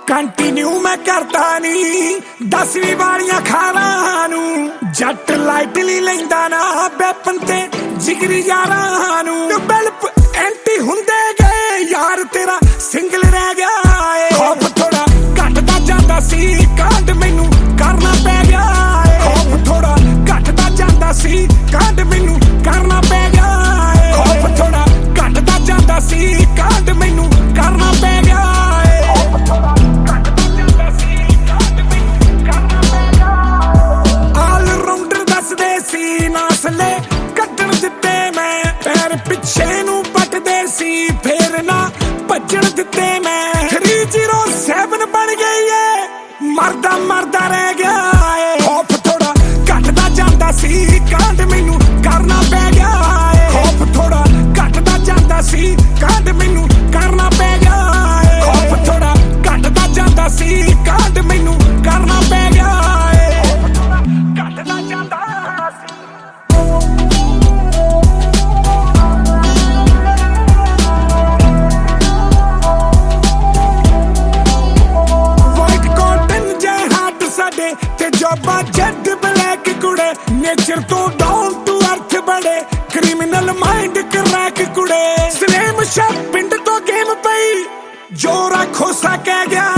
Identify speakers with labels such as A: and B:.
A: continue ਮੈਂ ਕਰਦਾ ਨੀ 10ਵੀਂ ਵਾਲੀਆਂ ਖਾਲਾਂ ਨੂੰ ਜੱਟ ਲਾਈਟਲੀ ਲੈਂਦਾ ਨਾ ਵੈਪਨ ਤੇ ਜਿਗਰੀ ਯਾਰਾਂ ਨੂੰ ਬੈਲਪ ਐਂਟੀ ਹੁੰਦੇ ਗਏ ਯਾਰ ਤੇਰਾ ਸਿੰਗਲ ਰਹਿ ਗਿਆ ਏ ਖੌਫ ਥੋੜਾ ਘਟਦਾ ਜਾਂਦਾ ਸੀ ਕਾਂਡ ਮੈਨੂੰ ਕਰਨਾ ਪੈ ਗਿਆ ਏ ਖੌਫ ਥੋੜਾ ਘਟਦਾ ਜਾਂਦਾ ਸੀ ਕਾਂਡ ਮੈਨੂੰ ਕਰਨਾ ਪੈ ਗਿਆ ਏ ਖੌਫ ਥੋੜਾ ਘਟਦਾ ਜਾਂਦਾ ਸੀ ਕਾਂਡ ਮੈਨੂੰ ਕਰਨਾ ਪੈ ਗਿਆ ਏ ਖੌਫ ਥੋੜਾ ਘਟਦਾ ਜਾਂਦਾ ਸੀ ਕਾਂਡ ਮੈਨੂੰ ਕਰਨਾ ਪੈ ਗਿਆ ਆਲ ਰਾਉਂਡਰ ਦੱਸਦੇ ਸੀ ਨਾਸਲੇ ਕੱਢਣ ਦਿੱਤੇ ਮੈਂ ਪੈਰ ਪਿੱਛੇ ਨੂੰ ਪੱਟਦੇ ਸੀ ਫੇਰ ਨਾ ਭੱਜਣ ਦਿੱਤੇ ਮੈਂ 307 ਬਣ ਗਈ ਏ ਮਰਦਾ ਮਰਦਾ ਰਹਿ ਗਿਆ ਏ ਖੌਫ ਥੋੜਾ ਘਟਦਾ ਜਾਂਦਾ ਸੀ ਕਾਂਡ ਮੈਨੂੰ ਕਰਨਾ ਪੈ ਗਿਆ ਏ ਖੌਫ ਥੋੜਾ ਘਟਦਾ ਜਾਂਦਾ ਸੀ ਕਾਂਡ ਮੈਨੂੰ ਕਰਨਾ ਪੈ ਗਿਆ ਏ ਖੌਫ ਥੋੜਾ ਘਟਦਾ ਜਾਂਦਾ ਸੀ ਕਾਂਡ ਮੈਨੂੰ ਕਰਨਾ ਪੈ ਗਿਆ ਏ ਖੌਫ ਥੋੜਾ ਘਟਦਾ ਜਾਂਦਾ ਸੀ ਤੇ ਜੋਬਾ ਜੱਟ ਬਲੈਕ ਕੁੜੇ ਨੇਚਰ ਤੋਂ ਡਾਊਨ ਟੂ ਅਰਥ ਬੜੇ ਕ੍ਰਿਮੀਨਲ ਮਾਈਂਡ ਕਰੈਕ ਕੁੜੇ ਸਲੇਮ ਸ਼ਾ ਪਿੰਡ ਤੋਂ ਗੇਮ ਪਈ ਜੋ ਰੱਖੋ ਸਾ ਕਹਿ ਗਿਆ